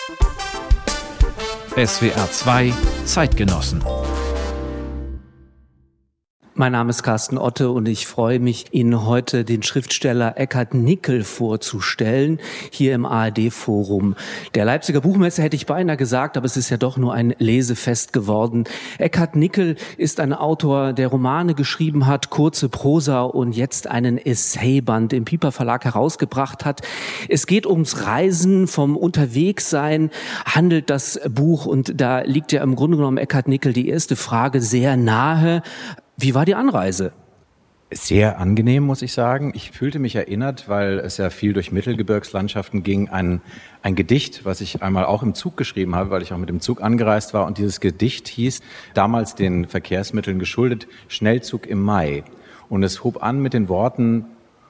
SWR 2 Zeitgenossen. Mein Name ist Carsten Otte und ich freue mich, Ihnen heute den Schriftsteller Eckhard Nickel vorzustellen, hier im ARD-Forum. Der Leipziger Buchmesse hätte ich beinahe gesagt, aber es ist ja doch nur ein Lesefest geworden. Eckhard Nickel ist ein Autor, der Romane geschrieben hat, kurze Prosa und jetzt einen Essayband im Piper Verlag herausgebracht hat. Es geht ums Reisen, vom Unterwegssein handelt das Buch und da liegt ja im Grunde genommen Eckhard Nickel die erste Frage sehr nahe. Wie war die Anreise? Sehr angenehm, muss ich sagen. Ich fühlte mich erinnert, weil es ja viel durch Mittelgebirgslandschaften ging, ein Gedicht, was ich einmal auch im Zug geschrieben habe, weil ich auch mit dem Zug angereist war. Und dieses Gedicht hieß, damals den Verkehrsmitteln geschuldet, Schnellzug im Mai. Und es hob an mit den Worten,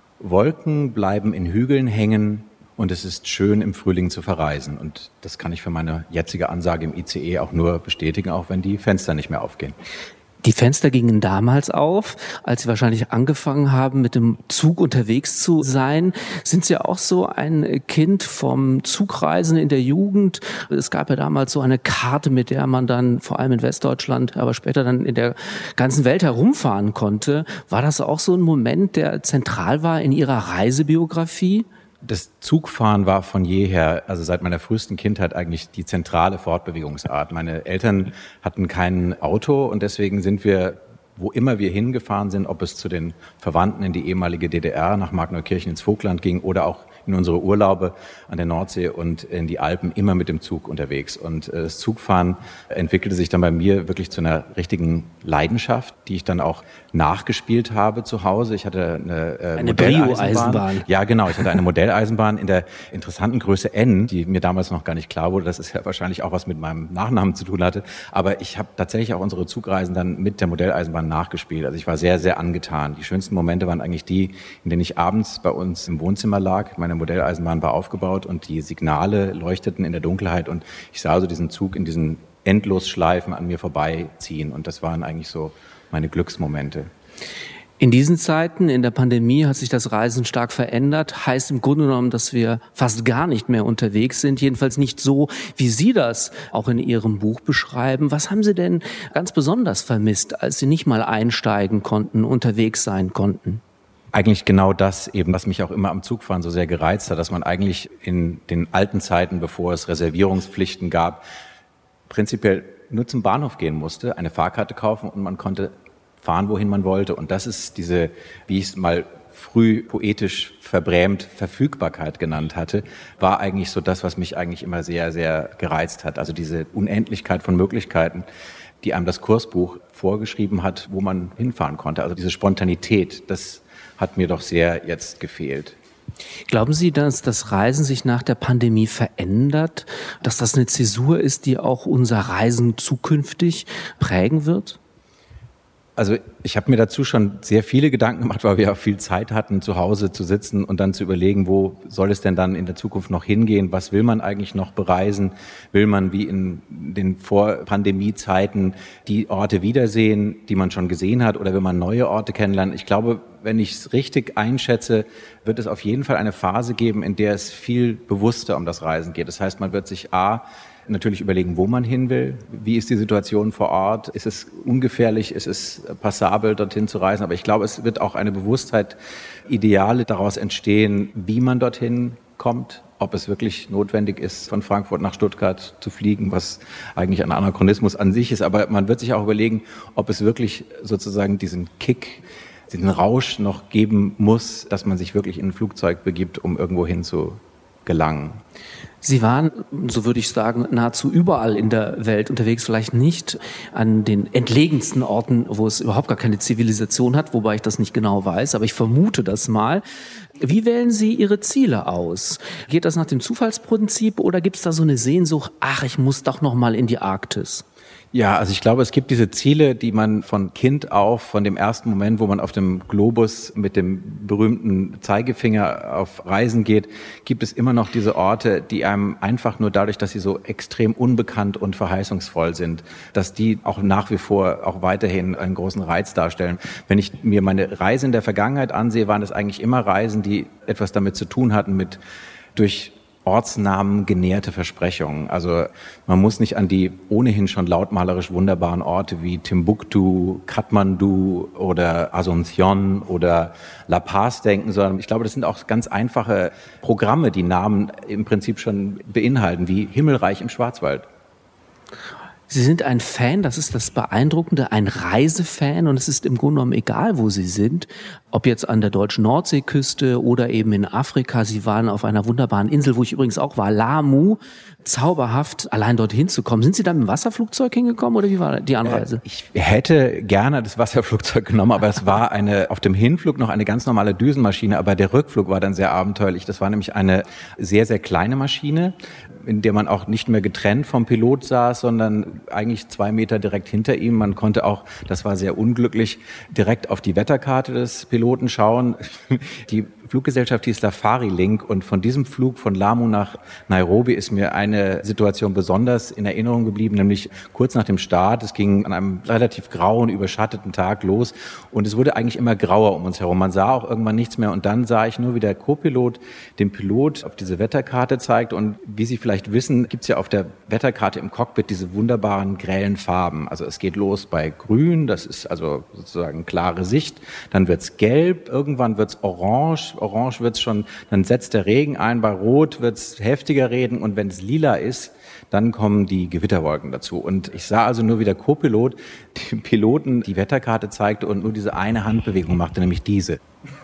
Wolken bleiben in Hügeln hängen und es ist schön, im Frühling zu verreisen. Und das kann ich für meine jetzige Ansage im ICE auch nur bestätigen, auch wenn die Fenster nicht mehr aufgehen. Die Fenster gingen damals auf, als Sie wahrscheinlich angefangen haben, mit dem Zug unterwegs zu sein. Sind Sie auch so ein Kind vom Zugreisen in der Jugend? Es gab ja damals so eine Karte, mit der man dann vor allem in Westdeutschland, aber später dann in der ganzen Welt herumfahren konnte. War das auch so ein Moment, der zentral war in Ihrer Reisebiografie? Das Zugfahren war von jeher, also seit meiner frühesten Kindheit eigentlich die zentrale Fortbewegungsart. Meine Eltern hatten kein Auto und deswegen sind wir, wo immer wir hingefahren sind, ob es zu den Verwandten in die ehemalige DDR, nach Markneukirchen ins Vogtland ging oder auch in unsere Urlaube an der Nordsee und in die Alpen, immer mit dem Zug unterwegs. Und das Zugfahren entwickelte sich dann bei mir wirklich zu einer richtigen Leidenschaft, die ich dann auch nachgespielt habe zu Hause. Ich hatte eine Modelleisenbahn. Ja, genau. Ich hatte eine Modelleisenbahn in der interessanten Größe N, die mir damals noch gar nicht klar wurde, dass es ja wahrscheinlich auch was mit meinem Nachnamen zu tun hatte. Aber ich habe tatsächlich auch unsere Zugreisen dann mit der Modelleisenbahn nachgespielt. Also ich war sehr, sehr angetan. Die schönsten Momente waren eigentlich die, in denen ich abends bei uns im Wohnzimmer lag. Meine Modelleisenbahn war aufgebaut und die Signale leuchteten in der Dunkelheit und ich sah also diesen Zug in diesen Endlosschleifen an mir vorbeiziehen und das waren eigentlich so meine Glücksmomente. In diesen Zeiten, in der Pandemie, hat sich das Reisen stark verändert. Heißt im Grunde genommen, dass wir fast gar nicht mehr unterwegs sind. Jedenfalls nicht so, wie Sie das auch in Ihrem Buch beschreiben. Was haben Sie denn ganz besonders vermisst, als Sie nicht mal einsteigen konnten, unterwegs sein konnten? Eigentlich genau das eben, was mich auch immer am Zugfahren so sehr gereizt hat, dass man eigentlich in den alten Zeiten, bevor es Reservierungspflichten gab, prinzipiell nur zum Bahnhof gehen musste, eine Fahrkarte kaufen und man konnte fahren, wohin man wollte. Und das ist diese, wie ich es mal früh poetisch verbrämt Verfügbarkeit genannt hatte, war eigentlich so das, was mich eigentlich immer sehr, sehr gereizt hat. Also diese Unendlichkeit von Möglichkeiten, die einem das Kursbuch vorgeschrieben hat, wo man hinfahren konnte. Also diese Spontanität, das hat mir doch sehr jetzt gefehlt. Glauben Sie, dass das Reisen sich nach der Pandemie verändert, dass das eine Zäsur ist, die auch unser Reisen zukünftig prägen wird? Also ich habe mir dazu schon sehr viele Gedanken gemacht, weil wir auch viel Zeit hatten, zu Hause zu sitzen und dann zu überlegen, wo soll es denn dann in der Zukunft noch hingehen? Was will man eigentlich noch bereisen? Will man wie in den Vor-Pandemie-Zeiten die Orte wiedersehen, die man schon gesehen hat, oder will man neue Orte kennenlernen? Ich glaube, wenn ich es richtig einschätze, wird es auf jeden Fall eine Phase geben, in der es viel bewusster um das Reisen geht. Das heißt, man wird sich natürlich überlegen, wo man hin will. Wie ist die Situation vor Ort? Ist es ungefährlich? Ist es passabel, dorthin zu reisen? Aber ich glaube, es wird auch eine Bewusstheit, Ideale daraus entstehen, wie man dorthin kommt. Ob es wirklich notwendig ist, von Frankfurt nach Stuttgart zu fliegen, was eigentlich ein Anachronismus an sich ist. Aber man wird sich auch überlegen, ob es wirklich sozusagen diesen Kick, diesen Rausch noch geben muss, dass man sich wirklich in ein Flugzeug begibt, um irgendwo hin zu gelangen. Sie waren, so würde ich sagen, nahezu überall in der Welt unterwegs, vielleicht nicht an den entlegensten Orten, wo es überhaupt gar keine Zivilisation hat, wobei ich das nicht genau weiß, aber ich vermute das mal. Wie wählen Sie Ihre Ziele aus? Geht das nach dem Zufallsprinzip oder gibt es da so eine Sehnsucht, ich muss doch noch mal in die Arktis? Ja, also ich glaube, es gibt diese Ziele, die man von Kind auf, von dem ersten Moment, wo man auf dem Globus mit dem berühmten Zeigefinger auf Reisen geht, gibt es immer noch diese Orte, die einem einfach nur dadurch, dass sie so extrem unbekannt und verheißungsvoll sind, dass die auch nach wie vor auch weiterhin einen großen Reiz darstellen. Wenn ich mir meine Reisen in der Vergangenheit ansehe, waren es eigentlich immer Reisen, die etwas damit zu tun hatten, mit durch Ortsnamen genährte Versprechungen. Also man muss nicht an die ohnehin schon lautmalerisch wunderbaren Orte wie Timbuktu, Kathmandu oder Asunción oder La Paz denken, sondern ich glaube, das sind auch ganz einfache Programme, die Namen im Prinzip schon beinhalten, wie Himmelreich im Schwarzwald. Sie sind ein Fan, das ist das Beeindruckende, ein Reisefan, und es ist im Grunde genommen egal, wo Sie sind, ob jetzt an der deutschen Nordseeküste oder eben in Afrika. Sie waren auf einer wunderbaren Insel, wo ich übrigens auch war, Lamu. Zauberhaft, allein dorthin zu kommen. Sind Sie da mit dem Wasserflugzeug hingekommen oder wie war die Anreise? Ich hätte gerne das Wasserflugzeug genommen, aber es war auf dem Hinflug noch eine ganz normale Düsenmaschine, aber der Rückflug war dann sehr abenteuerlich. Das war nämlich eine sehr, sehr kleine Maschine, in der man auch nicht mehr getrennt vom Pilot saß, sondern eigentlich 2 Meter direkt hinter ihm. Man konnte auch, das war sehr unglücklich, direkt auf die Wetterkarte des Piloten schauen. Die Fluggesellschaft hieß Safari Link, und von diesem Flug von Lamu nach Nairobi ist mir eine Situation besonders in Erinnerung geblieben, nämlich kurz nach dem Start. Es ging an einem relativ grauen, überschatteten Tag los und es wurde eigentlich immer grauer um uns herum. Man sah auch irgendwann nichts mehr, und dann sah ich nur, wie der Co-Pilot dem Pilot auf diese Wetterkarte zeigt, und wie Sie vielleicht wissen, gibt es ja auf der Wetterkarte im Cockpit diese wunderbaren grellen Farben. Also es geht los bei grün, das ist also sozusagen klare Sicht, dann wird's gelb, irgendwann wird's orange wird's schon, dann setzt der Regen ein, bei rot wird's heftiger Regen, und wenn es lila ist, dann kommen die Gewitterwolken dazu. Und ich sah also nur, wie der Co-Pilot dem Piloten die Wetterkarte zeigte und nur diese eine Handbewegung machte, nämlich diese.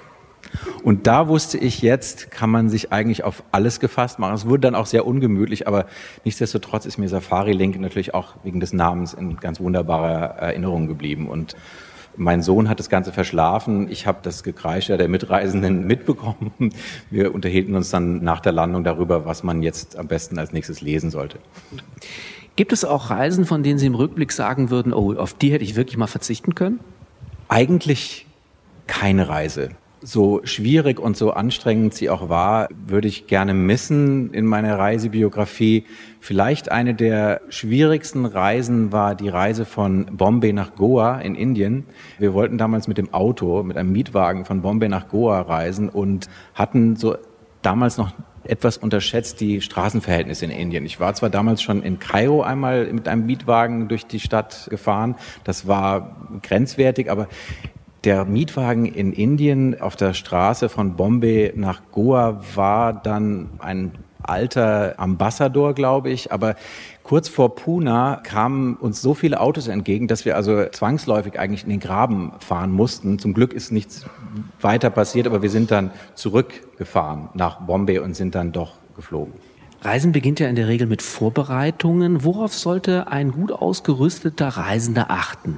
Und da wusste ich, jetzt kann man sich eigentlich auf alles gefasst machen. Es wurde dann auch sehr ungemütlich, aber nichtsdestotrotz ist mir Safari Link natürlich auch wegen des Namens in ganz wunderbarer Erinnerung geblieben. Und mein Sohn hat das Ganze verschlafen. Ich habe das Gekreische der Mitreisenden mitbekommen. Wir unterhielten uns dann nach der Landung darüber, was man jetzt am besten als nächstes lesen sollte. Gibt es auch Reisen, von denen Sie im Rückblick sagen würden, oh, auf die hätte ich wirklich mal verzichten können? Eigentlich keine Reise. So schwierig und so anstrengend sie auch war, würde ich gerne missen in meiner Reisebiografie. Vielleicht eine der schwierigsten Reisen war die Reise von Bombay nach Goa in Indien. Wir wollten damals mit dem Auto, mit einem Mietwagen von Bombay nach Goa reisen und hatten so damals noch etwas unterschätzt die Straßenverhältnisse in Indien. Ich war zwar damals schon in Kairo einmal mit einem Mietwagen durch die Stadt gefahren. Das war grenzwertig, aber der Mietwagen in Indien auf der Straße von Bombay nach Goa war dann ein alter Ambassador, glaube ich, aber kurz vor Pune kamen uns so viele Autos entgegen, dass wir also zwangsläufig eigentlich in den Graben fahren mussten. Zum Glück ist nichts weiter passiert, aber wir sind dann zurückgefahren nach Bombay und sind dann doch geflogen. Reisen beginnt ja in der Regel mit Vorbereitungen. Worauf sollte ein gut ausgerüsteter Reisender achten?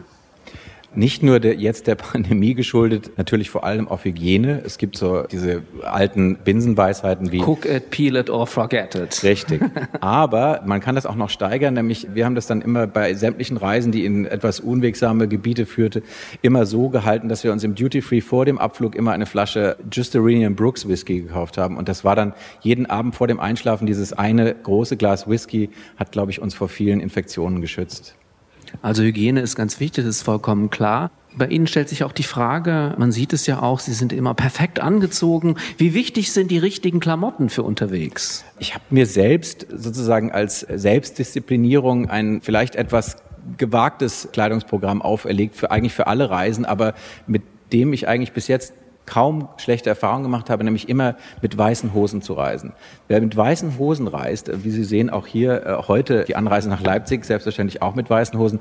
Nicht nur der Pandemie geschuldet, natürlich vor allem auf Hygiene. Es gibt so diese alten Binsenweisheiten wie Cook it, peel it or forget it. Richtig. Aber man kann das auch noch steigern, nämlich wir haben das dann immer bei sämtlichen Reisen, die in etwas unwegsame Gebiete führte, immer so gehalten, dass wir uns im Duty-Free vor dem Abflug immer eine Flasche Justerinian Brooks Whisky gekauft haben. Und das war dann jeden Abend vor dem Einschlafen dieses eine große Glas Whisky, hat, glaube ich, uns vor vielen Infektionen geschützt. Also Hygiene ist ganz wichtig, das ist vollkommen klar. Bei Ihnen stellt sich auch die Frage, man sieht es ja auch, Sie sind immer perfekt angezogen. Wie wichtig sind die richtigen Klamotten für unterwegs? Ich habe mir selbst sozusagen als Selbstdisziplinierung ein vielleicht etwas gewagtes Kleidungsprogramm auferlegt, eigentlich für alle Reisen, aber mit dem ich eigentlich bis jetzt kaum schlechte Erfahrungen gemacht habe, nämlich immer mit weißen Hosen zu reisen. Wer mit weißen Hosen reist, wie Sie sehen auch hier heute die Anreise nach Leipzig, selbstverständlich auch mit weißen Hosen,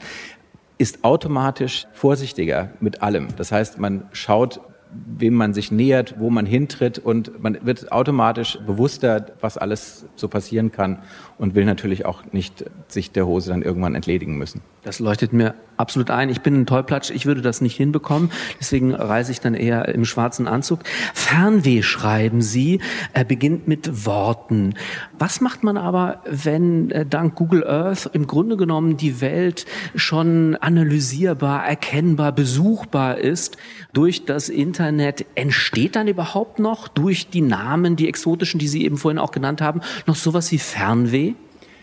ist automatisch vorsichtiger mit allem. Das heißt, man schaut, wem man sich nähert, wo man hintritt, und man wird automatisch bewusster, was alles so passieren kann, und will natürlich auch nicht sich der Hose dann irgendwann entledigen müssen. Das leuchtet mir absolut ein. Ich bin ein Tollplatsch, ich würde das nicht hinbekommen. Deswegen reise ich dann eher im schwarzen Anzug. Fernweh schreiben Sie, beginnt mit Worten. Was macht man aber, wenn dank Google Earth im Grunde genommen die Welt schon analysierbar, erkennbar, besuchbar ist durch das Internet? Entsteht dann überhaupt noch durch die Namen, die exotischen, die Sie eben vorhin auch genannt haben, noch sowas wie Fernweh?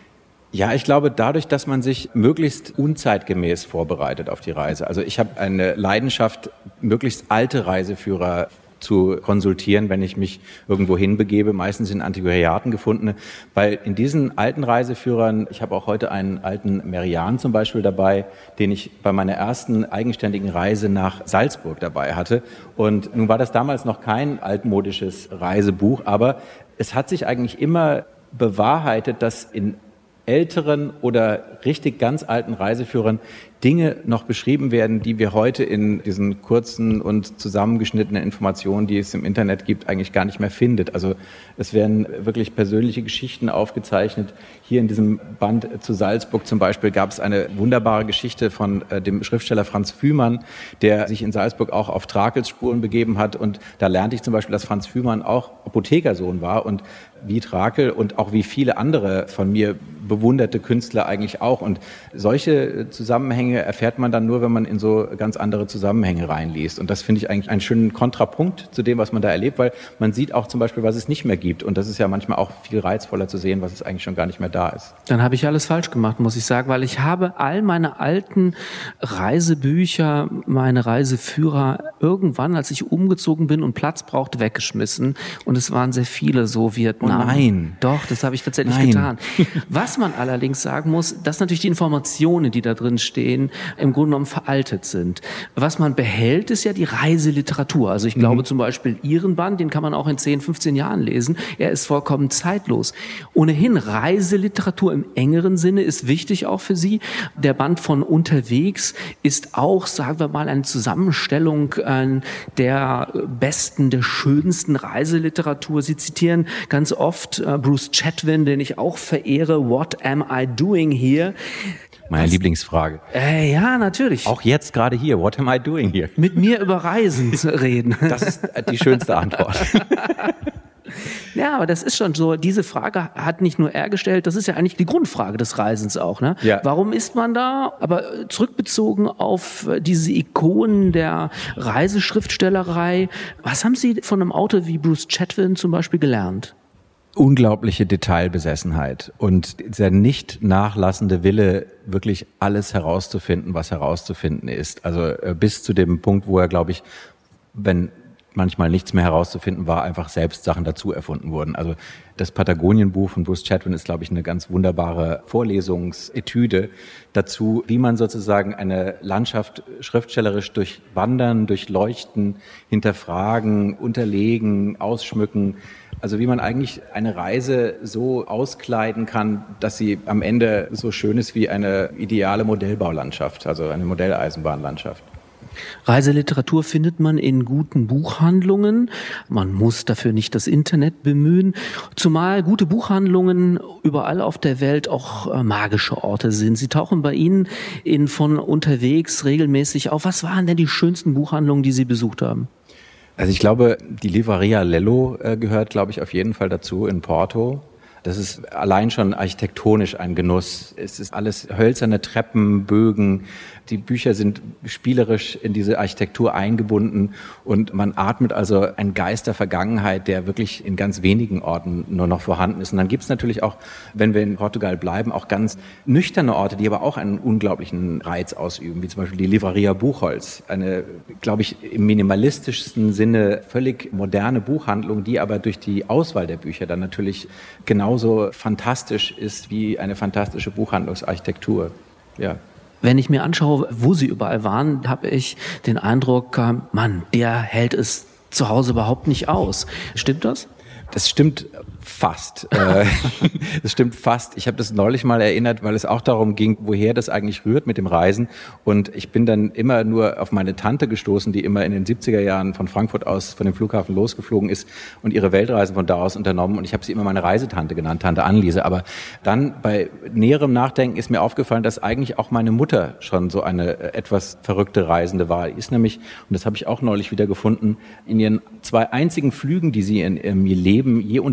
Ja, ich glaube, dadurch, dass man sich möglichst unzeitgemäß vorbereitet auf die Reise. Also ich habe eine Leidenschaft, möglichst alte Reiseführer zu konsultieren, wenn ich mich irgendwo hinbegebe, meistens in Antiquariaten gefundene, weil in diesen alten Reiseführern, ich habe auch heute einen alten Merian zum Beispiel dabei, den ich bei meiner ersten eigenständigen Reise nach Salzburg dabei hatte. Und nun war das damals noch kein altmodisches Reisebuch, aber es hat sich eigentlich immer bewahrheitet, dass in älteren oder richtig ganz alten Reiseführern Dinge noch beschrieben werden, die wir heute in diesen kurzen und zusammengeschnittenen Informationen, die es im Internet gibt, eigentlich gar nicht mehr findet. Also es werden wirklich persönliche Geschichten aufgezeichnet. Hier in diesem Band zu Salzburg zum Beispiel gab es eine wunderbare Geschichte von dem Schriftsteller Franz Fühmann, der sich in Salzburg auch auf Trakls Spuren begeben hat. Und da lernte ich zum Beispiel, dass Franz Fühmann auch Apothekersohn war und wie Trakel und auch wie viele andere von mir bewunderte Künstler eigentlich auch. Und solche Zusammenhänge erfährt man dann nur, wenn man in so ganz andere Zusammenhänge reinliest. Und das finde ich eigentlich einen schönen Kontrapunkt zu dem, was man da erlebt, weil man sieht auch zum Beispiel, was es nicht mehr gibt. Und das ist ja manchmal auch viel reizvoller zu sehen, was es eigentlich schon gar nicht mehr da ist. Dann habe ich alles falsch gemacht, muss ich sagen, weil ich habe all meine alten Reisebücher, meine Reiseführer irgendwann, als ich umgezogen bin und Platz brauchte, weggeschmissen. Und es waren sehr viele, so Vietnam. Oh nein. Doch, das habe ich tatsächlich getan. Was man allerdings sagen muss, dass natürlich die Informationen, die da drin stehen, im Grunde genommen veraltet sind. Was man behält, ist ja die Reiseliteratur. Also ich glaube zum Beispiel Ihren Band, den kann man auch in 10, 15 Jahren lesen. Er ist vollkommen zeitlos. Ohnehin Reiseliteratur im engeren Sinne ist wichtig auch für Sie. Der Band von Unterwegs ist auch, sagen wir mal, eine Zusammenstellung der besten, der schönsten Reiseliteratur. Sie zitieren ganz oft Bruce Chatwin, den ich auch verehre. What am I doing here? Meine Lieblingsfrage. Ja, natürlich. Auch jetzt gerade hier. What am I doing here? Mit mir über Reisen zu reden. Das ist die schönste Antwort. Ja, aber das ist schon so, diese Frage hat nicht nur er gestellt, das ist ja eigentlich die Grundfrage des Reisens auch, ne? Ja. Warum ist man da? Aber zurückbezogen auf diese Ikonen der Reiseschriftstellerei, was haben Sie von einem Autor wie Bruce Chatwin zum Beispiel gelernt? Unglaubliche Detailbesessenheit und der nicht nachlassende Wille, wirklich alles herauszufinden, was herauszufinden ist. Also bis zu dem Punkt, wo er, glaube ich, wenn manchmal nichts mehr herauszufinden war, einfach selbst Sachen dazu erfunden wurden. Also das Patagonien-Buch von Bruce Chatwin ist, glaube ich, eine ganz wunderbare Vorlesungsetüde dazu, wie man sozusagen eine Landschaft schriftstellerisch durchwandern, durchleuchten, hinterfragen, unterlegen, ausschmücken. Also wie man eigentlich eine Reise so auskleiden kann, dass sie am Ende so schön ist wie eine ideale Modellbaulandschaft, also eine Modelleisenbahnlandschaft. Reiseliteratur findet man in guten Buchhandlungen. Man muss dafür nicht das Internet bemühen. Zumal gute Buchhandlungen überall auf der Welt auch magische Orte sind. Sie tauchen bei Ihnen von Unterwegs regelmäßig auf. Was waren denn die schönsten Buchhandlungen, die Sie besucht haben? Also ich glaube, die Livraria Lello gehört, glaube ich, auf jeden Fall dazu in Porto. Das ist allein schon architektonisch ein Genuss. Es ist alles hölzerne Treppen, Bögen. Die Bücher sind spielerisch in diese Architektur eingebunden und man atmet also einen Geist der Vergangenheit, der wirklich in ganz wenigen Orten nur noch vorhanden ist. Und dann gibt es natürlich auch, wenn wir in Portugal bleiben, auch ganz nüchterne Orte, die aber auch einen unglaublichen Reiz ausüben, wie zum Beispiel die Livraria Buchholz. Eine, glaube ich, im minimalistischsten Sinne völlig moderne Buchhandlung, die aber durch die Auswahl der Bücher dann natürlich genauso fantastisch ist wie eine fantastische Buchhandlungsarchitektur. Ja. Wenn ich mir anschaue, wo Sie überall waren, habe ich den Eindruck, Mann, der hält es zu Hause überhaupt nicht aus. Stimmt das? Das stimmt fast. Das stimmt fast. Ich habe das neulich mal erinnert, weil es auch darum ging, woher das eigentlich rührt mit dem Reisen. Und ich bin dann immer nur auf meine Tante gestoßen, die immer in den 70er Jahren von Frankfurt aus von dem Flughafen losgeflogen ist und ihre Weltreisen von da aus unternommen. Und ich habe sie immer meine Reisetante genannt, Tante Anneliese. Aber dann bei näherem Nachdenken ist mir aufgefallen, dass eigentlich auch meine Mutter schon so eine etwas verrückte Reisende war. Die ist nämlich, und das habe ich auch neulich wieder gefunden, in ihren 2 einzigen Flügen, die sie in ihrem Leben je unternommen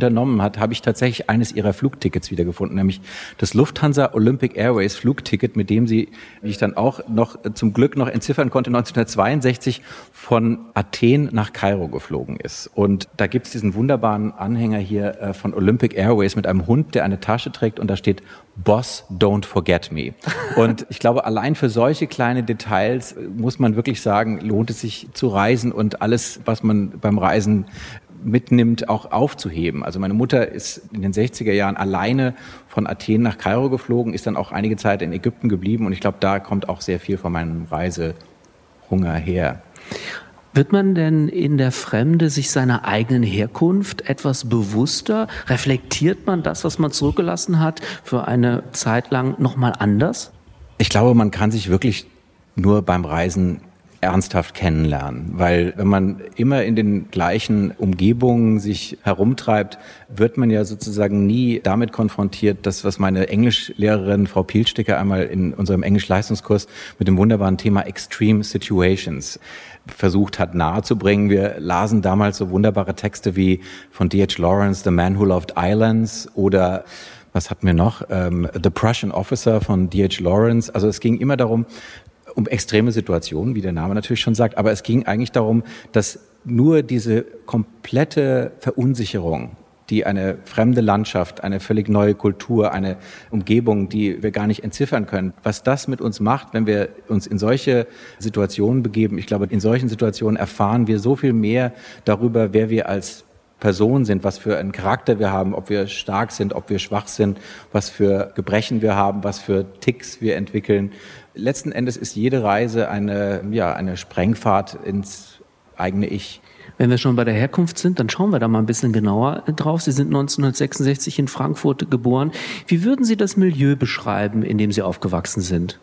hat, habe ich tatsächlich eines ihrer Flugtickets wiedergefunden, nämlich das Lufthansa Olympic Airways Flugticket, mit dem sie, wie ich dann auch noch zum Glück noch entziffern konnte, 1962 von Athen nach Kairo geflogen ist. Und da gibt es diesen wunderbaren Anhänger hier von Olympic Airways mit einem Hund, der eine Tasche trägt und da steht Boss, don't forget me. Und ich glaube, allein für solche kleine Details muss man wirklich sagen, lohnt es sich zu reisen und alles, was man beim Reisen mitnimmt, auch aufzuheben. Also meine Mutter ist in den 60er Jahren alleine von Athen nach Kairo geflogen, ist dann auch einige Zeit in Ägypten geblieben und ich glaube, da kommt auch sehr viel von meinem Reisehunger her. Wird man denn in der Fremde sich seiner eigenen Herkunft etwas bewusster? Reflektiert man das, was man zurückgelassen hat, für eine Zeit lang nochmal anders? Ich glaube, man kann sich wirklich nur beim Reisen ernsthaft kennenlernen, weil wenn man immer in den gleichen Umgebungen sich herumtreibt, wird man ja sozusagen nie damit konfrontiert, das, was meine Englischlehrerin Frau Pielsticker einmal in unserem Englisch-Leistungskurs mit dem wunderbaren Thema Extreme Situations versucht hat nahezubringen. Wir lasen damals so wunderbare Texte wie von D.H. Lawrence, The Man Who Loved Islands oder was hatten wir noch? The Prussian Officer von D.H. Lawrence. Also es ging immer darum, um extreme Situationen, wie der Name natürlich schon sagt, aber es ging eigentlich darum, dass nur diese komplette Verunsicherung, die eine fremde Landschaft, eine völlig neue Kultur, eine Umgebung, die wir gar nicht entziffern können, was das mit uns macht, wenn wir uns in solche Situationen begeben. Ich glaube, in solchen Situationen erfahren wir so viel mehr darüber, wer wir als Person sind, was für einen Charakter wir haben, ob wir stark sind, ob wir schwach sind, was für Gebrechen wir haben, was für Ticks wir entwickeln. Letzten Endes ist jede Reise eine Sprengfahrt ins eigene Ich. Wenn wir schon bei der Herkunft sind, dann schauen wir da mal ein bisschen genauer drauf. Sie sind 1966 in Frankfurt geboren. Wie würden Sie das Milieu beschreiben, in dem Sie aufgewachsen sind?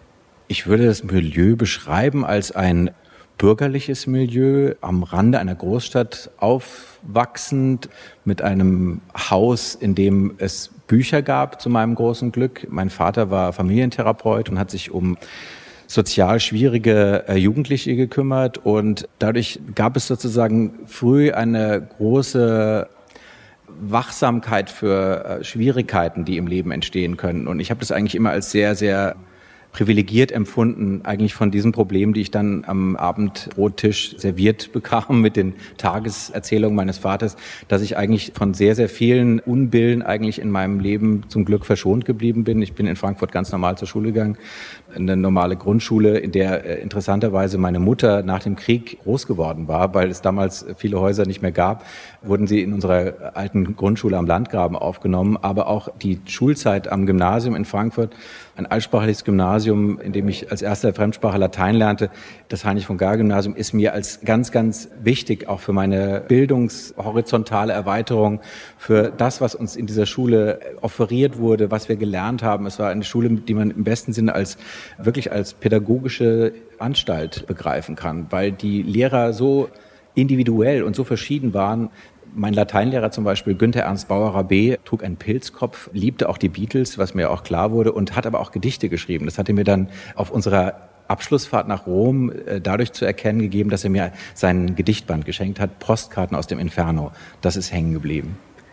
Ich würde das Milieu beschreiben als ein bürgerliches Milieu, am Rande einer Großstadt aufwachsend, mit einem Haus, in dem es Bücher gab, zu meinem großen Glück. Mein Vater war Familientherapeut und hat sich um sozial schwierige Jugendliche gekümmert und dadurch gab es sozusagen früh eine große Wachsamkeit für Schwierigkeiten, die im Leben entstehen können. Und ich habe das eigentlich immer als sehr, sehr privilegiert empfunden, eigentlich von diesen Problemen, die ich dann am Abendbrottisch serviert bekam mit den Tageserzählungen meines Vaters, dass ich eigentlich von sehr, sehr vielen Unbillen eigentlich in meinem Leben zum Glück verschont geblieben bin. Ich bin in Frankfurt ganz normal zur Schule gegangen, eine normale Grundschule, in der interessanterweise meine Mutter nach dem Krieg groß geworden war, weil es damals viele Häuser nicht mehr gab, wurden sie in unserer alten Grundschule am Landgraben aufgenommen, aber auch die Schulzeit am Gymnasium in Frankfurt, ein altsprachliches Gymnasium, in dem ich als erster Fremdsprache Latein lernte, das Heinrich-von-Gahr-Gymnasium, ist mir als ganz, ganz wichtig, auch für meine bildungshorizontale Erweiterung, für das, was uns in dieser Schule offeriert wurde, was wir gelernt haben. Es war eine Schule, die man im besten Sinne wirklich als pädagogische Anstalt begreifen kann, weil die Lehrer so individuell und so verschieden waren. Mein Lateinlehrer zum Beispiel, Günther Ernst Bauer-Rabé, trug einen Pilzkopf, liebte auch die Beatles, was mir auch klar wurde, und hat aber auch Gedichte geschrieben. Das hat er mir dann auf unserer Abschlussfahrt nach Rom dadurch zu erkennen gegeben, dass er mir seinen Gedichtband geschenkt hat, Postkarten aus dem Inferno. Das ist hängen geblieben.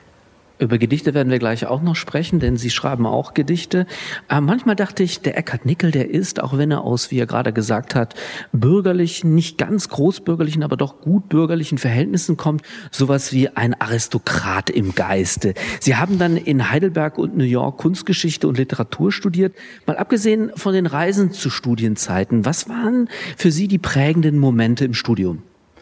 Über Gedichte werden wir gleich auch noch sprechen, denn Sie schreiben auch Gedichte. Manchmal dachte ich, der Eckhard Nickel, der ist, auch wenn er aus, wie er gerade gesagt hat, bürgerlichen, nicht ganz großbürgerlichen, aber doch gut bürgerlichen Verhältnissen kommt, sowas wie ein Aristokrat im Geiste. Sie haben dann in Heidelberg und New York Kunstgeschichte und Literatur studiert. Mal abgesehen von den Reisen zu Studienzeiten, was waren für Sie die prägenden Momente im Studium?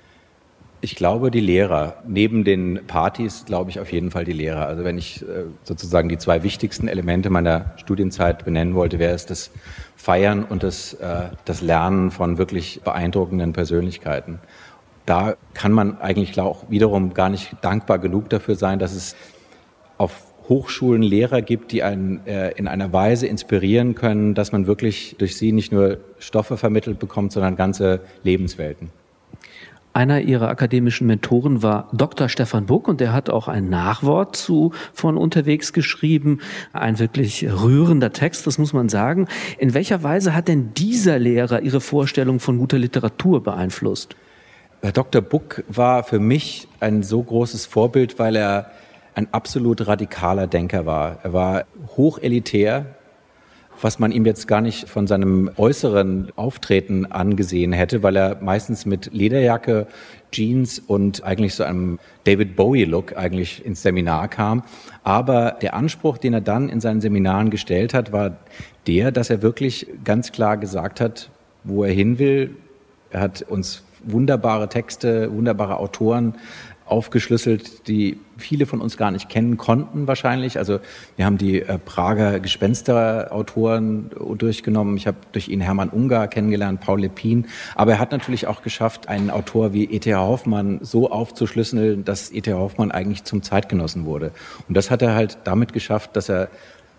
Ich glaube, die Lehrer. Neben den Partys glaube ich auf jeden Fall die Lehrer. Also wenn ich sozusagen die zwei wichtigsten Elemente meiner Studienzeit benennen wollte, wäre es das Feiern und das Lernen von wirklich beeindruckenden Persönlichkeiten. Da kann man eigentlich auch wiederum gar nicht dankbar genug dafür sein, dass es auf Hochschulen Lehrer gibt, die einen in einer Weise inspirieren können, dass man wirklich durch sie nicht nur Stoffe vermittelt bekommt, sondern ganze Lebenswelten. Einer Ihrer akademischen Mentoren war Dr. Stefan Buck und der hat auch ein Nachwort zu von unterwegs geschrieben. Ein wirklich rührender Text, das muss man sagen. In welcher Weise hat denn dieser Lehrer Ihre Vorstellung von guter Literatur beeinflusst? Herr Dr. Buck war für mich ein so großes Vorbild, weil er ein absolut radikaler Denker war. Er war hochelitär, was man ihm jetzt gar nicht von seinem äußeren Auftreten angesehen hätte, weil er meistens mit Lederjacke, Jeans und eigentlich so einem David Bowie-Look eigentlich ins Seminar kam. Aber der Anspruch, den er dann in seinen Seminaren gestellt hat, war der, dass er wirklich ganz klar gesagt hat, wo er hin will. Er hat uns wunderbare Texte, wunderbare Autoren aufgeschlüsselt, die viele von uns gar nicht kennen konnten wahrscheinlich. Also wir haben die Prager Gespensterautoren durchgenommen. Ich habe durch ihn Hermann Ungar kennengelernt, Paul Lepin. Aber er hat natürlich auch geschafft, einen Autor wie E.T.H. Hoffmann so aufzuschlüsseln, dass E.T.H. Hoffmann eigentlich zum Zeitgenossen wurde. Und das hat er halt damit geschafft, dass er,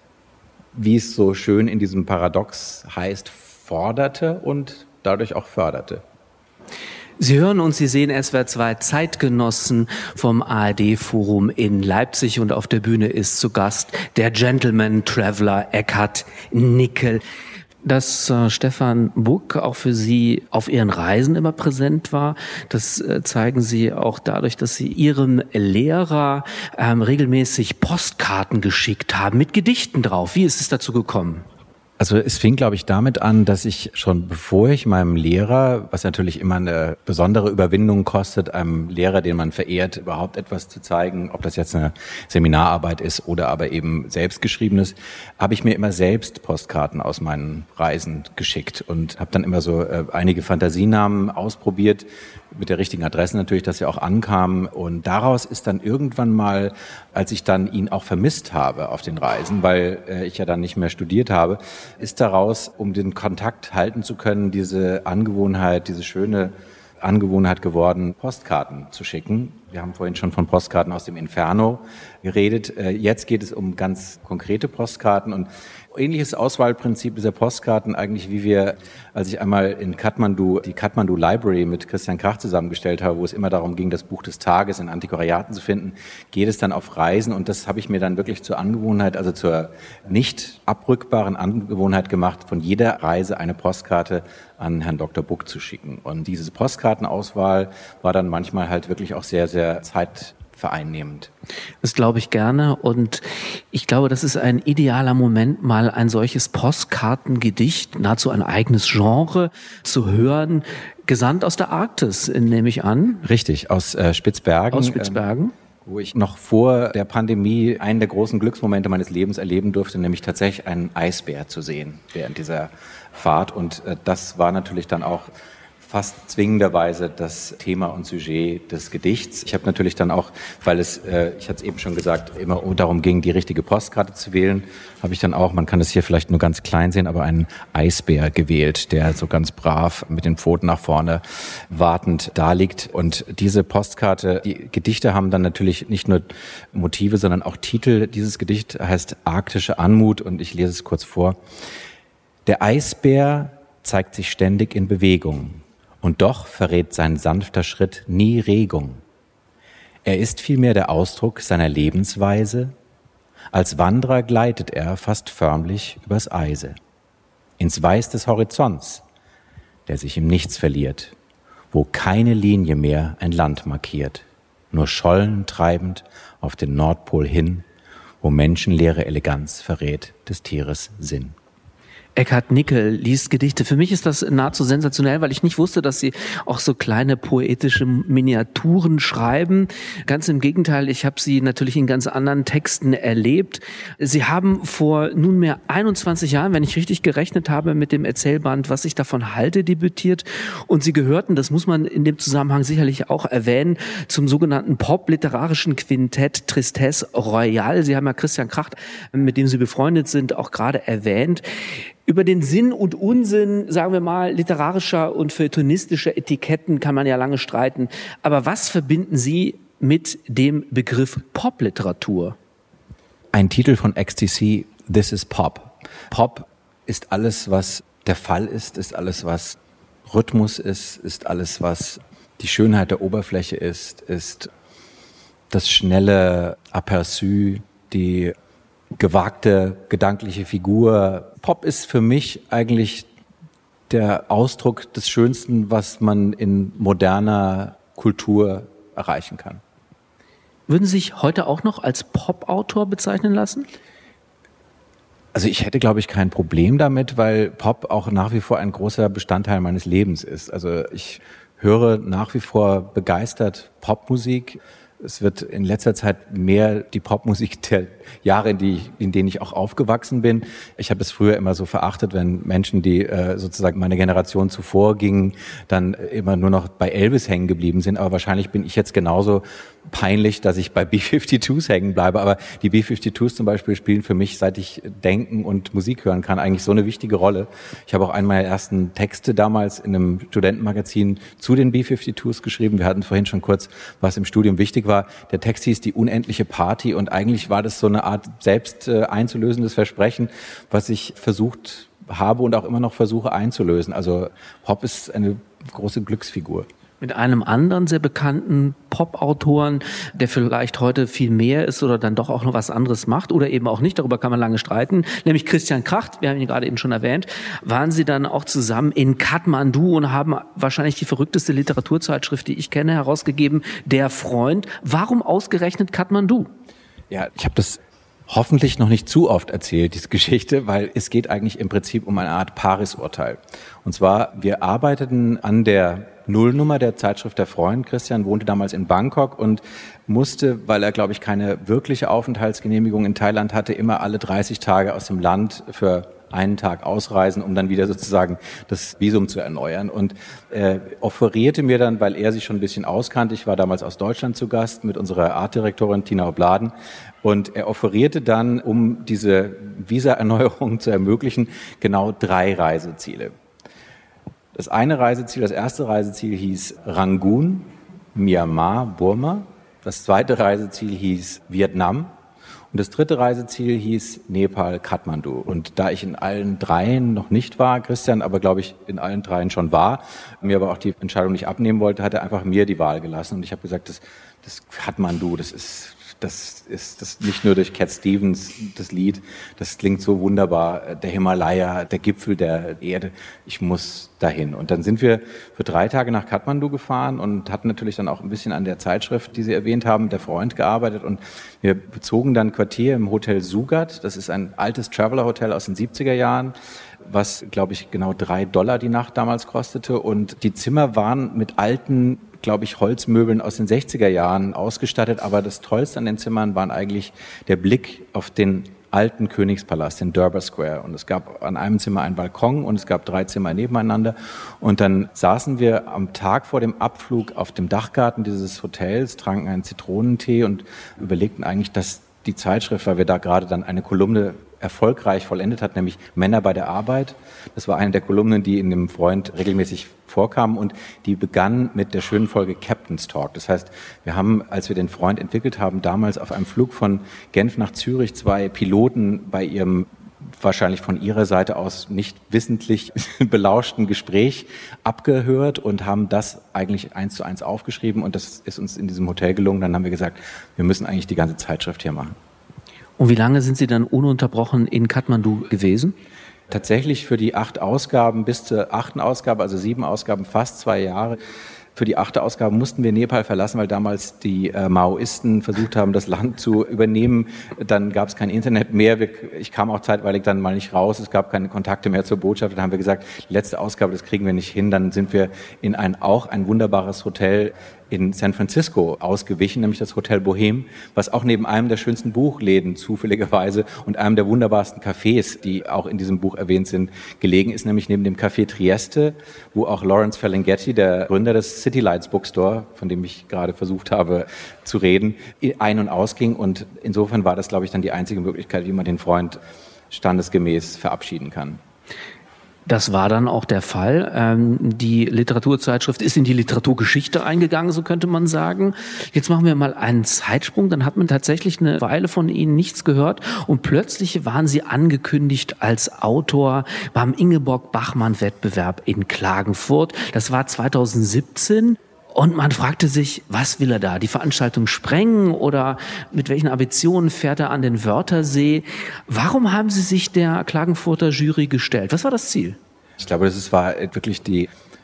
wie es so schön in diesem Paradox heißt, forderte und dadurch auch förderte. Sie hören und Sie sehen SWR 2 Zeitgenossen vom ARD-Forum in Leipzig und auf der Bühne ist zu Gast der Gentleman Traveler Eckhard Nickel. Dass Stefan Buck auch für Sie auf Ihren Reisen immer präsent war, das zeigen Sie auch dadurch, dass Sie Ihrem Lehrer regelmäßig Postkarten geschickt haben mit Gedichten drauf. Wie ist es dazu gekommen? Also es fing, glaube ich, damit an, dass ich schon bevor ich meinem Lehrer, was natürlich immer eine besondere Überwindung kostet, einem Lehrer, den man verehrt, überhaupt etwas zu zeigen, ob das jetzt eine Seminararbeit ist oder aber eben selbstgeschriebenes, habe ich mir immer selbst Postkarten aus meinen Reisen geschickt und habe dann immer so einige Fantasienamen ausprobiert, mit der richtigen Adresse natürlich, dass sie auch ankamen. Und daraus ist dann irgendwann mal, als ich dann ihn auch vermisst habe auf den Reisen, weil ich ja dann nicht mehr studiert habe, ist daraus, um den Kontakt halten zu können, diese Angewohnheit, diese schöne Angewohnheit geworden, Postkarten zu schicken. Wir haben vorhin schon von Postkarten aus dem Inferno geredet. Jetzt geht es um ganz konkrete Postkarten und ähnliches Auswahlprinzip dieser Postkarten eigentlich, wie wir, als ich einmal in Kathmandu die Kathmandu Library mit Christian Krach zusammengestellt habe, wo es immer darum ging, das Buch des Tages in Antiquariaten zu finden, geht es dann auf Reisen und das habe ich mir dann wirklich zur Angewohnheit, also zur nicht abrückbaren Angewohnheit gemacht, von jeder Reise eine Postkarte an Herrn Dr. Buck zu schicken. Und diese Postkartenauswahl war dann manchmal halt wirklich auch sehr, sehr zeitvereinnehmend. Das glaube ich gerne und ich glaube, das ist ein idealer Moment, mal ein solches Postkartengedicht, nahezu ein eigenes Genre zu hören, gesandt aus der Arktis, nehme ich an. Richtig, aus Spitzbergen. Aus Spitzbergen. Wo ich noch vor der Pandemie einen der großen Glücksmomente meines Lebens erleben durfte, nämlich tatsächlich einen Eisbär zu sehen während dieser Fahrt. Und das war natürlich dann auch fast zwingenderweise das Thema und Sujet des Gedichts. Ich habe natürlich dann auch, weil es, ich hatte es eben schon gesagt, immer darum ging, die richtige Postkarte zu wählen, habe ich dann auch, man kann es hier vielleicht nur ganz klein sehen, aber einen Eisbär gewählt, der so ganz brav mit den Pfoten nach vorne wartend da liegt. Und diese Postkarte, die Gedichte haben dann natürlich nicht nur Motive, sondern auch Titel. Dieses Gedicht heißt Arktische Anmut und ich lese es kurz vor. Der Eisbär zeigt sich ständig in Bewegung. Und doch verrät sein sanfter Schritt nie Regung. Er ist vielmehr der Ausdruck seiner Lebensweise. Als Wanderer gleitet er fast förmlich übers Eise. Ins Weiß des Horizonts, der sich im Nichts verliert, wo keine Linie mehr ein Land markiert, nur Schollen treibend auf den Nordpol hin, wo menschenleere Eleganz verrät des Tieres Sinn. Eckhard Nickel liest Gedichte. Für mich ist das nahezu sensationell, weil ich nicht wusste, dass Sie auch so kleine poetische Miniaturen schreiben. Ganz im Gegenteil, ich habe Sie natürlich in ganz anderen Texten erlebt. Sie haben vor nunmehr 21 Jahren, wenn ich richtig gerechnet habe, mit dem Erzählband Was ich davon halte, debütiert. Und Sie gehörten, das muss man in dem Zusammenhang sicherlich auch erwähnen, zum sogenannten pop-literarischen Quintett Tristesse Royale. Sie haben ja Christian Krach, mit dem Sie befreundet sind, auch gerade erwähnt. Über den Sinn und Unsinn, sagen wir mal, literarischer und feuilletonistischer Etiketten kann man ja lange streiten. Aber was verbinden Sie mit dem Begriff Popliteratur? Ein Titel von XTC, This is Pop. Pop ist alles, was der Fall ist alles, was Rhythmus ist alles, was die Schönheit der Oberfläche ist das schnelle Aperçu, die gewagte gedankliche Figur. Pop ist für mich eigentlich der Ausdruck des Schönsten, was man in moderner Kultur erreichen kann. Würden Sie sich heute auch noch als Pop-Autor bezeichnen lassen? Also ich hätte, glaube ich, kein Problem damit, weil Pop auch nach wie vor ein großer Bestandteil meines Lebens ist. Also ich höre nach wie vor begeistert Popmusik. Es wird in letzter Zeit mehr die Popmusik der Jahre, in denen ich auch aufgewachsen bin. Ich habe es früher immer so verachtet, wenn Menschen, die sozusagen meine Generation zuvor gingen, dann immer nur noch bei Elvis hängen geblieben sind. Aber wahrscheinlich bin ich jetzt genauso peinlich, dass ich bei B-52s hängen bleibe. Aber die B-52s zum Beispiel spielen für mich, seit ich denken und Musik hören kann, eigentlich so eine wichtige Rolle. Ich habe auch einen meiner ersten Texte damals in einem Studentenmagazin zu den B-52s geschrieben. Wir hatten vorhin schon kurz, was im Studium wichtig war. Der Text hieß Die unendliche Party und eigentlich war das so eine Art selbst einzulösendes Versprechen, was ich versucht habe und auch immer noch versuche einzulösen. Also Pop ist eine große Glücksfigur. Mit einem anderen sehr bekannten Pop-Autoren, der vielleicht heute viel mehr ist oder dann doch auch noch was anderes macht oder eben auch nicht, darüber kann man lange streiten, nämlich Christian Kracht, wir haben ihn gerade eben schon erwähnt, waren Sie dann auch zusammen in Kathmandu und haben wahrscheinlich die verrückteste Literaturzeitschrift, die ich kenne, herausgegeben, Der Freund. Warum ausgerechnet Kathmandu? Ja, ich habe das hoffentlich noch nicht zu oft erzählt, diese Geschichte, weil es geht eigentlich im Prinzip um eine Art Parisurteil. Und zwar, wir arbeiteten an der Nullnummer der Zeitschrift Der Freund. Christian wohnte damals in Bangkok und musste, weil er, glaube ich, keine wirkliche Aufenthaltsgenehmigung in Thailand hatte, immer alle 30 Tage aus dem Land für einen Tag ausreisen, um dann wieder sozusagen das Visum zu erneuern. Und offerierte mir dann, weil er sich schon ein bisschen auskannte, ich war damals aus Deutschland zu Gast mit unserer Artdirektorin Tina Obladen, und er offerierte dann, um diese Visa-Erneuerung zu ermöglichen, genau 3 Reiseziele. Das erste Reiseziel hieß Rangoon, Myanmar, Burma. Das zweite Reiseziel hieß Vietnam. Und das dritte Reiseziel hieß Nepal, Kathmandu. Und da ich in allen 3 noch nicht war, Christian aber, glaube ich, in allen 3 schon war, mir aber auch die Entscheidung nicht abnehmen wollte, hat er einfach mir die Wahl gelassen. Und ich habe gesagt, das Kathmandu, das ist das nicht nur durch Cat Stevens, das Lied, das klingt so wunderbar, der Himalaya, der Gipfel der Erde, ich muss dahin. Und dann sind wir für 3 Tage nach Kathmandu gefahren und hatten natürlich dann auch ein bisschen an der Zeitschrift, die Sie erwähnt haben, Der Freund, gearbeitet, und wir bezogen dann Quartier im Hotel Sugat. Das ist ein altes Traveler-Hotel aus den 70er Jahren, was, glaube ich, genau $3 die Nacht damals kostete, und die Zimmer waren mit alten, glaube ich, Holzmöbeln aus den 60er Jahren ausgestattet, aber das Tollste an den Zimmern waren eigentlich der Blick auf den alten Königspalast, den Durbar Square. Und es gab an einem Zimmer einen Balkon und es gab 3 Zimmer nebeneinander. Und dann saßen wir am Tag vor dem Abflug auf dem Dachgarten dieses Hotels, tranken einen Zitronentee und überlegten eigentlich, dass die Zeitschrift, weil wir da gerade dann eine Kolumne erfolgreich vollendet hat, nämlich Männer bei der Arbeit. Das war eine der Kolumnen, die in dem Freund regelmäßig vorkamen, und die begann mit der schönen Folge Captain's Talk. Das heißt, wir haben, als wir den Freund entwickelt haben, damals auf einem Flug von Genf nach Zürich 2 Piloten bei ihrem wahrscheinlich von ihrer Seite aus nicht wissentlich belauschten Gespräch abgehört und haben das eigentlich 1:1 aufgeschrieben, und das ist uns in diesem Hotel gelungen. Dann haben wir gesagt, wir müssen eigentlich die ganze Zeitschrift hier machen. Und wie lange sind Sie dann ununterbrochen in Kathmandu gewesen? Tatsächlich für die 8 Ausgaben bis zur 8. Ausgabe, also 7 Ausgaben, fast 2 Jahre. Für die 8. Ausgabe mussten wir Nepal verlassen, weil damals die Maoisten versucht haben, das Land zu übernehmen. Dann gab es kein Internet mehr. Ich kam auch zeitweilig dann mal nicht raus. Es gab keine Kontakte mehr zur Botschaft. Dann haben wir gesagt, die letzte Ausgabe, das kriegen wir nicht hin. Dann sind wir in ein wunderbares Hotel in San Francisco ausgewichen, nämlich das Hotel Bohem, was auch neben einem der schönsten Buchläden zufälligerweise und einem der wunderbarsten Cafés, die auch in diesem Buch erwähnt sind, gelegen ist, nämlich neben dem Café Trieste, wo auch Lawrence Ferlinghetti, der Gründer des City Lights Bookstore, von dem ich gerade versucht habe zu reden, ein- und ausging. Und insofern war das, glaube ich, dann die einzige Möglichkeit, wie man den Freund standesgemäß verabschieden kann. Das war dann auch der Fall. Die Literaturzeitschrift ist in die Literaturgeschichte eingegangen, so könnte man sagen. Jetzt machen wir mal einen Zeitsprung. Dann hat man tatsächlich eine Weile von Ihnen nichts gehört. Und plötzlich waren Sie angekündigt als Autor beim Ingeborg-Bachmann-Wettbewerb in Klagenfurt. Das war 2017. Und man fragte sich, was will er da? Die Veranstaltung sprengen oder mit welchen Ambitionen fährt er an den Wörthersee? Warum haben Sie sich der Klagenfurter Jury gestellt? Was war das Ziel? Ich glaube, das war wirklich die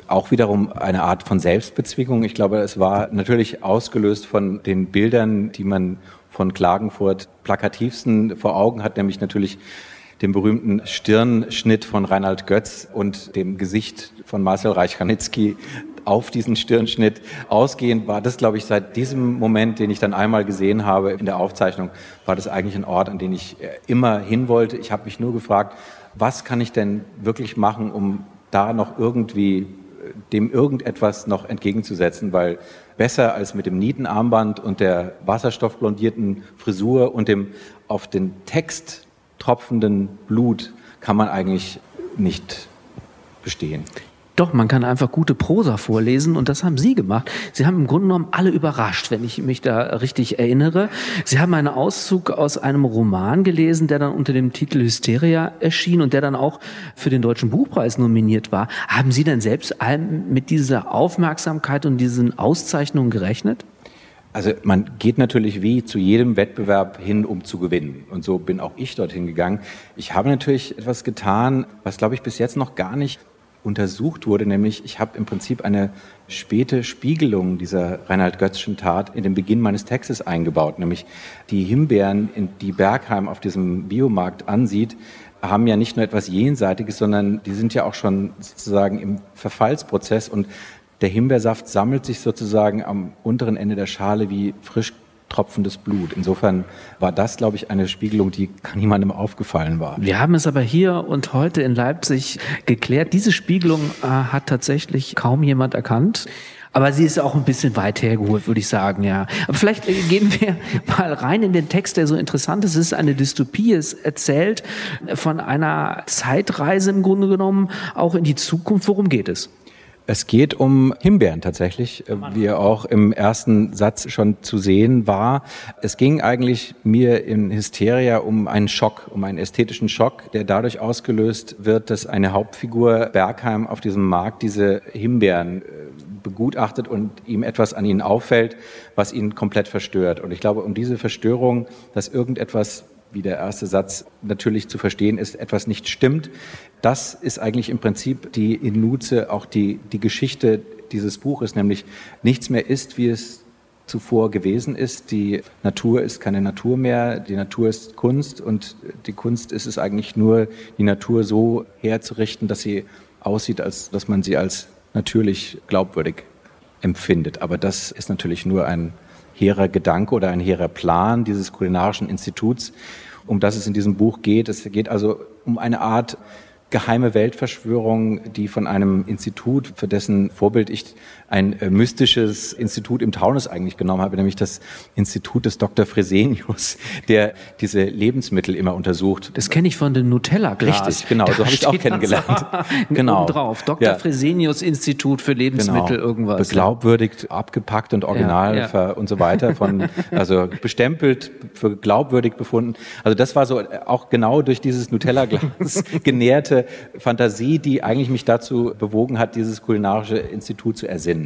auch wiederum eine Art von Selbstbezwingung. Ich glaube, es war natürlich ausgelöst von den Bildern, die man von Klagenfurt plakativsten vor Augen hat, nämlich natürlich dem berühmten Stirnschnitt von Reinhard Götz und dem Gesicht von Marcel Reich-Ranitzky auf diesen Stirnschnitt. Ausgehend war das, glaube ich, seit diesem Moment, den ich dann einmal gesehen habe in der Aufzeichnung, war das eigentlich ein Ort, an den ich immer hin wollte. Ich habe mich nur gefragt, was kann ich denn wirklich machen, um da noch irgendwie dem irgendetwas noch entgegenzusetzen, weil besser als mit dem Nietenarmband und der wasserstoffblondierten Frisur und dem auf den Text tropfenden Blut kann man eigentlich nicht bestehen. Doch, man kann einfach gute Prosa vorlesen und das haben Sie gemacht. Sie haben im Grunde genommen alle überrascht, wenn ich mich da richtig erinnere. Sie haben einen Auszug aus einem Roman gelesen, der dann unter dem Titel Hysteria erschien und der dann auch für den Deutschen Buchpreis nominiert war. Haben Sie denn selbst mit dieser Aufmerksamkeit und diesen Auszeichnungen gerechnet? Also man geht natürlich wie zu jedem Wettbewerb hin, um zu gewinnen. Und so bin auch ich dorthin gegangen. Ich habe natürlich etwas getan, was, glaube ich, bis jetzt noch gar nicht untersucht wurde, nämlich ich habe im Prinzip eine späte Spiegelung dieser Reinhard-Götzschen Tat in den Beginn meines Textes eingebaut, nämlich die Himbeeren, die Bergheim auf diesem Biomarkt ansieht, haben ja nicht nur etwas Jenseitiges, sondern die sind ja auch schon sozusagen im Verfallsprozess und der Himbeersaft sammelt sich sozusagen am unteren Ende der Schale wie frisch tropfendes Blut. Insofern war das, glaube ich, eine Spiegelung, die niemandem aufgefallen war. Wir haben es aber hier und heute in Leipzig geklärt. Diese Spiegelung hat tatsächlich kaum jemand erkannt. Aber sie ist auch ein bisschen weit hergeholt, würde ich sagen, ja. Aber vielleicht gehen wir mal rein in den Text, der so interessant ist. Es ist eine Dystopie. Es erzählt von einer Zeitreise im Grunde genommen auch in die Zukunft. Worum geht es? Es geht um Himbeeren tatsächlich, wie auch im ersten Satz schon zu sehen war. Es ging eigentlich mir in Hysteria um einen Schock, um einen ästhetischen Schock, der dadurch ausgelöst wird, dass eine Hauptfigur Bergheim auf diesem Markt diese Himbeeren begutachtet und ihm etwas an ihnen auffällt, was ihn komplett verstört. Und ich glaube, um diese Verstörung, dass irgendetwas, wie der erste Satz natürlich zu verstehen ist, etwas nicht stimmt. Das ist eigentlich im Prinzip die in Nutze auch die Geschichte dieses Buches, nämlich nichts mehr ist, wie es zuvor gewesen ist. Die Natur ist keine Natur mehr, die Natur ist Kunst und die Kunst ist es eigentlich nur, die Natur so herzurichten, dass sie aussieht, als dass man sie als natürlich glaubwürdig empfindet. Aber das ist natürlich nur ein hehrer Gedanke oder ein hehrer Plan dieses kulinarischen Instituts, um das es in diesem Buch geht. Es geht also um eine Art geheime Weltverschwörung, die von einem Institut, für dessen Vorbild ich ein mystisches Institut im Taunus eigentlich genommen habe, nämlich das Institut des Dr. Fresenius, der diese Lebensmittel immer untersucht. Das kenne ich von dem Nutella-Glas. Richtig, genau, so habe ich es auch kennengelernt. Genau. Oben drauf, Dr. Fresenius Institut für Lebensmittel, irgendwas. Beglaubwürdigt, abgepackt und original und so weiter, also bestempelt, für glaubwürdig befunden. Also das war so auch genau durch dieses Nutella-Glas genährte Fantasie, die eigentlich mich dazu bewogen hat, dieses kulinarische Institut zu ersinnen.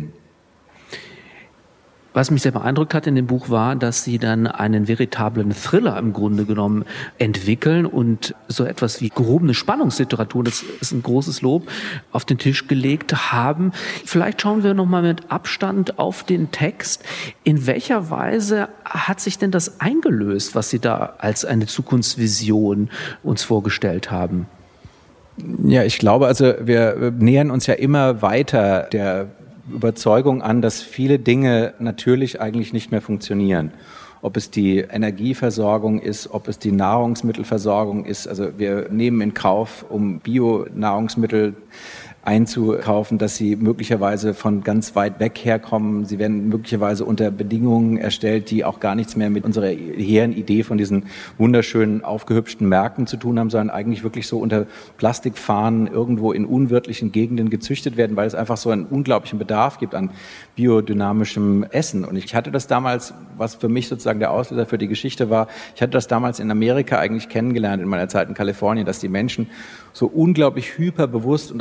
Was mich sehr beeindruckt hat in dem Buch war, dass Sie dann einen veritablen Thriller im Grunde genommen entwickeln und so etwas wie gehobene Spannungsliteratur, das ist ein großes Lob, auf den Tisch gelegt haben. Vielleicht schauen wir nochmal mit Abstand auf den Text. In welcher Weise hat sich denn das eingelöst, was Sie da als eine Zukunftsvision uns vorgestellt haben? Ja, ich glaube, also wir nähern uns ja immer weiter der Überzeugung an, dass viele Dinge natürlich eigentlich nicht mehr funktionieren. Ob es die Energieversorgung ist, ob es die Nahrungsmittelversorgung ist. Also wir nehmen in Kauf, um Bio-Nahrungsmittel einzukaufen, dass sie möglicherweise von ganz weit weg herkommen. Sie werden möglicherweise unter Bedingungen erstellt, die auch gar nichts mehr mit unserer hehren Idee von diesen wunderschönen, aufgehübschten Märkten zu tun haben, sondern eigentlich wirklich so unter Plastikfahnen irgendwo in unwirtlichen Gegenden gezüchtet werden, weil es einfach so einen unglaublichen Bedarf gibt an biodynamischem Essen. Und ich hatte das damals, was für mich sozusagen der Auslöser für die Geschichte war, ich hatte das damals in Amerika eigentlich kennengelernt in meiner Zeit in Kalifornien, dass die Menschen so unglaublich hyperbewusst und auch so hyper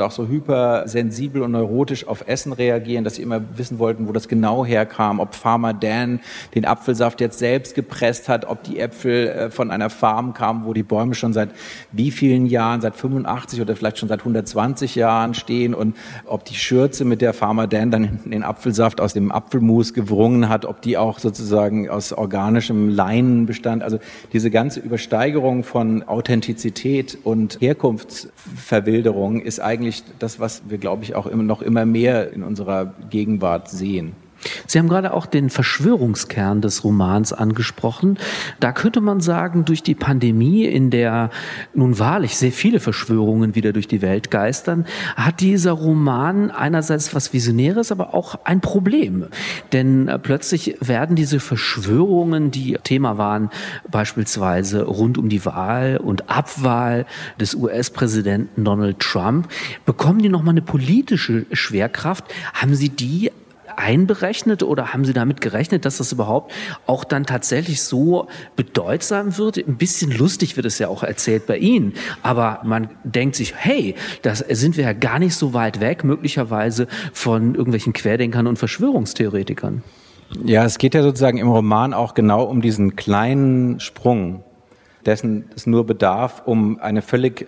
super sensibel und neurotisch auf Essen reagieren, dass sie immer wissen wollten, wo das genau herkam, ob Farmer Dan den Apfelsaft jetzt selbst gepresst hat, ob die Äpfel von einer Farm kamen, wo die Bäume schon seit wie vielen Jahren, seit 85 oder vielleicht schon seit 120 Jahren stehen und ob die Schürze, mit der Farmer Dan dann den Apfelsaft aus dem Apfelmus gewrungen hat, ob die auch sozusagen aus organischem Leinen bestand. Also diese ganze Übersteigerung von Authentizität und Herkunftsverwilderung ist eigentlich das, was wir, glaube ich, auch immer mehr in unserer Gegenwart sehen. Sie haben gerade auch den Verschwörungskern des Romans angesprochen. Da könnte man sagen, durch die Pandemie, in der nun wahrlich sehr viele Verschwörungen wieder durch die Welt geistern, hat dieser Roman einerseits was Visionäres, aber auch ein Problem. Denn plötzlich werden diese Verschwörungen, die Thema waren, beispielsweise rund um die Wahl und Abwahl des US-Präsidenten Donald Trump, bekommen die nochmal eine politische Schwerkraft? Haben Sie die einberechnet oder haben Sie damit gerechnet, dass das überhaupt auch dann tatsächlich so bedeutsam wird? Ein bisschen lustig wird es ja auch erzählt bei Ihnen, aber man denkt sich, hey, das sind wir ja gar nicht so weit weg, möglicherweise von irgendwelchen Querdenkern und Verschwörungstheoretikern. Ja, es geht ja sozusagen im Roman auch genau um diesen kleinen Sprung, dessen es nur bedarf, um eine völlig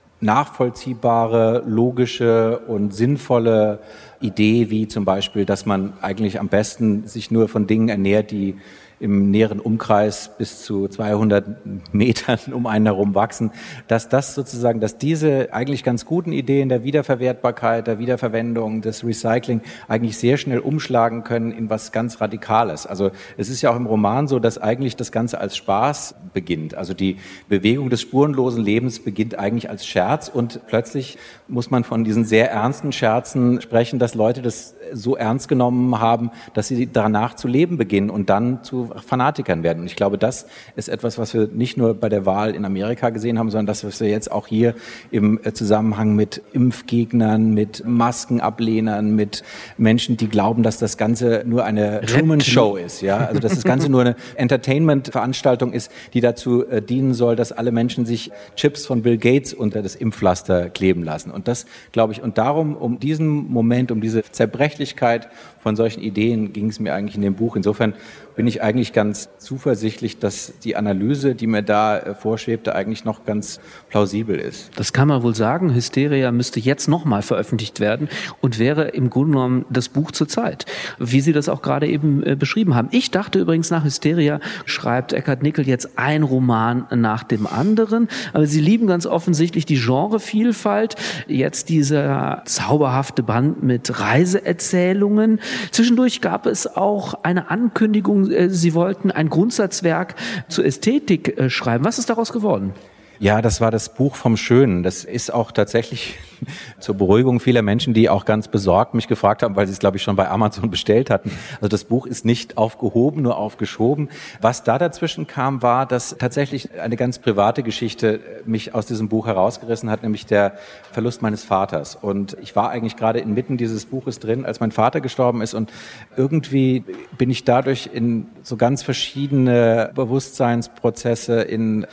nachvollziehbare, logische und sinnvolle Idee, wie zum Beispiel, dass man eigentlich am besten sich nur von Dingen ernährt, die im näheren Umkreis bis zu 200 Metern um einen herum wachsen, dass diese eigentlich ganz guten Ideen der Wiederverwertbarkeit, der Wiederverwendung, des Recycling eigentlich sehr schnell umschlagen können in was ganz Radikales. Also es ist ja auch im Roman so, dass eigentlich das Ganze als Spaß beginnt. Also die Bewegung des spurenlosen Lebens beginnt eigentlich als Scherz und plötzlich muss man von diesen sehr ernsten Scherzen sprechen, dass Leute das so ernst genommen haben, dass sie danach zu leben beginnen und dann zu Fanatikern werden. Und ich glaube, das ist etwas, was wir nicht nur bei der Wahl in Amerika gesehen haben, sondern das, was wir jetzt auch hier im Zusammenhang mit Impfgegnern, mit Maskenablehnern, mit Menschen, die glauben, dass das Ganze nur eine Truman-Show ist. Ja? Also dass das Ganze nur eine Entertainment-Veranstaltung ist, die dazu dienen soll, dass alle Menschen sich Chips von Bill Gates unter das Impfpflaster kleben lassen. Und das, glaube ich, und darum, um diesen Moment, um diese Zerbrechlichkeit von solchen Ideen ging es mir eigentlich in dem Buch. Insofern bin ich eigentlich ganz zuversichtlich, dass die Analyse, die mir da vorschwebte, eigentlich noch ganz plausibel ist. Das kann man wohl sagen. Hysteria müsste jetzt nochmal veröffentlicht werden und wäre im Grunde genommen das Buch zur Zeit, wie Sie das auch gerade eben beschrieben haben. Ich dachte übrigens, nach Hysteria schreibt Eckhard Nickel jetzt ein Roman nach dem anderen, aber Sie lieben ganz offensichtlich die Genrevielfalt. Jetzt dieser zauberhafte Band mit Reiseerzählungen. Zwischendurch gab es auch eine Ankündigung, Sie wollten ein Grundsatzwerk zur Ästhetik schreiben. Was ist daraus geworden? Ja, das war das Buch vom Schönen. Das ist auch tatsächlich zur Beruhigung vieler Menschen, die auch ganz besorgt mich gefragt haben, weil sie es, glaube ich, schon bei Amazon bestellt hatten. Also das Buch ist nicht aufgehoben, nur aufgeschoben. Was da dazwischen kam, war, dass tatsächlich eine ganz private Geschichte mich aus diesem Buch herausgerissen hat, nämlich der Verlust meines Vaters. Und ich war eigentlich gerade inmitten dieses Buches drin, als mein Vater gestorben ist. Und irgendwie bin ich dadurch in so ganz verschiedene Bewusstseinsprozesse, in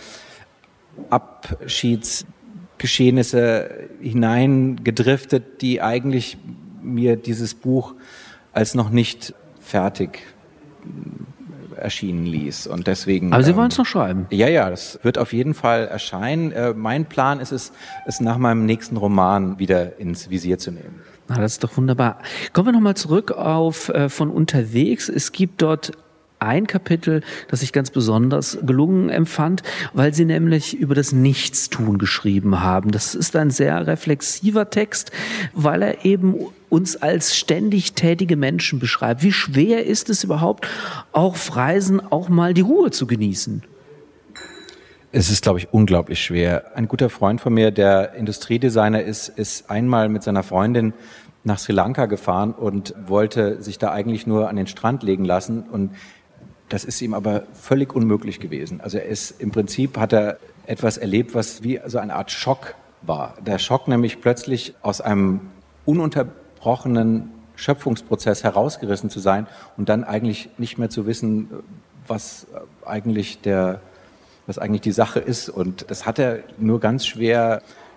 Abschiedsgeschehnisse hineingedriftet, die eigentlich mir dieses Buch als noch nicht fertig erschienen ließ. Und deswegen. Aber Sie wollen es noch schreiben? Ja, das wird auf jeden Fall erscheinen. Mein Plan ist es nach meinem nächsten Roman wieder ins Visier zu nehmen. Na, das ist doch wunderbar. Kommen wir nochmal zurück auf von unterwegs. Es gibt dort ein Kapitel, das ich ganz besonders gelungen empfand, weil Sie nämlich über das Nichtstun geschrieben haben. Das ist ein sehr reflexiver Text, weil er eben uns als ständig tätige Menschen beschreibt. Wie schwer ist es überhaupt, auf Reisen auch mal die Ruhe zu genießen? Es ist, glaube ich, unglaublich schwer. Ein guter Freund von mir, der Industriedesigner ist einmal mit seiner Freundin nach Sri Lanka gefahren und wollte sich da eigentlich nur an den Strand legen lassen, und das ist ihm aber völlig unmöglich gewesen. Also hat er etwas erlebt, was wie so eine Art Schock war. Der Schock nämlich plötzlich aus einem ununterbrochenen Schöpfungsprozess herausgerissen zu sein und dann eigentlich nicht mehr zu wissen, was eigentlich die Sache ist. Und das hat er nur ganz schwer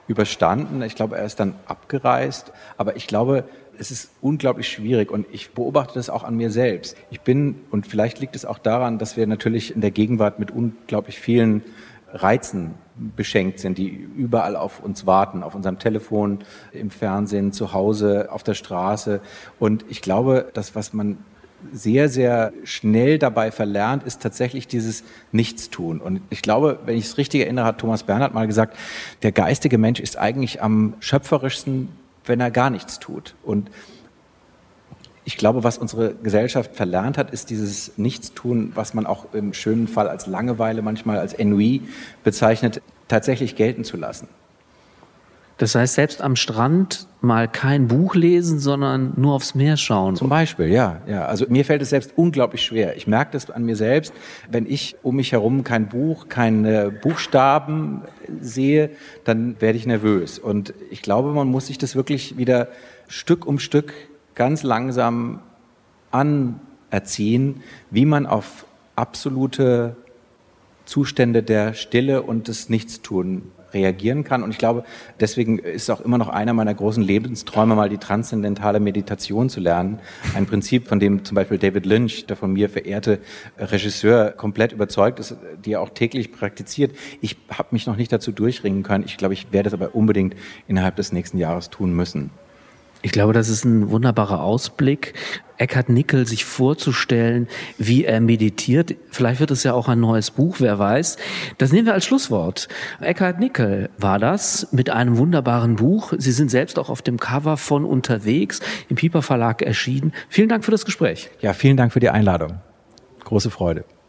überstanden. Ich glaube, er ist dann abgereist. Aber ich glaube, es ist unglaublich schwierig und ich beobachte das auch an mir selbst. Und vielleicht liegt es auch daran, dass wir natürlich in der Gegenwart mit unglaublich vielen Reizen beschenkt sind, die überall auf uns warten, auf unserem Telefon, im Fernsehen, zu Hause, auf der Straße. Und ich glaube, das, was man sehr, sehr schnell dabei verlernt, ist tatsächlich dieses Nichtstun. Und ich glaube, wenn ich es richtig erinnere, hat Thomas Bernhard mal gesagt, der geistige Mensch ist eigentlich am schöpferischsten, wenn er gar nichts tut. Und ich glaube, was unsere Gesellschaft verlernt hat, ist dieses Nichtstun, was man auch im schönen Fall als Langeweile, manchmal als Ennui bezeichnet, tatsächlich gelten zu lassen. Das heißt, selbst am Strand mal kein Buch lesen, sondern nur aufs Meer schauen. Zum Beispiel, ja. Also mir fällt es selbst unglaublich schwer. Ich merke das an mir selbst, wenn ich um mich herum kein Buch, keine Buchstaben sehe, dann werde ich nervös. Und ich glaube, man muss sich das wirklich wieder Stück um Stück ganz langsam anerziehen, wie man auf absolute Zustände der Stille und des Nichtstun reagieren kann. Und ich glaube, deswegen ist auch immer noch einer meiner großen Lebensträume, mal die transzendentale Meditation zu lernen. Ein Prinzip, von dem zum Beispiel David Lynch, der von mir verehrte Regisseur, komplett überzeugt ist, die er auch täglich praktiziert. Ich habe mich noch nicht dazu durchringen können. Ich glaube, ich werde es aber unbedingt innerhalb des nächsten Jahres tun müssen. Ich glaube, das ist ein wunderbarer Ausblick, Eckhard Nickel sich vorzustellen, wie er meditiert. Vielleicht wird es ja auch ein neues Buch, wer weiß. Das nehmen wir als Schlusswort. Eckhard Nickel war das mit einem wunderbaren Buch. Sie sind selbst auch auf dem Cover von unterwegs, im Piper Verlag erschienen. Vielen Dank für das Gespräch. Ja, vielen Dank für die Einladung. Große Freude.